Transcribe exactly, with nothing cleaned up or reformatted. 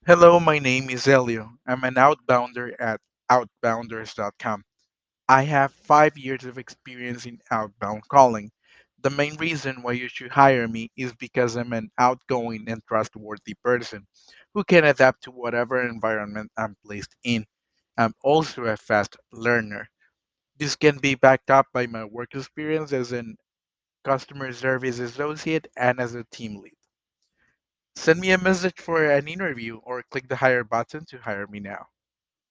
Hello, my name is Elio. I'm an outbounder at outbounders dot com. I have five years of experience in outbound calling. The main reason why you should hire me is because I'm an outgoing and trustworthy person who can adapt to whatever environment I'm placed in. I'm also a fast learner. This can be backed up by my work experience as an customer service associate and as a team lead. Send me a message for an interview or click the hire button to hire me now.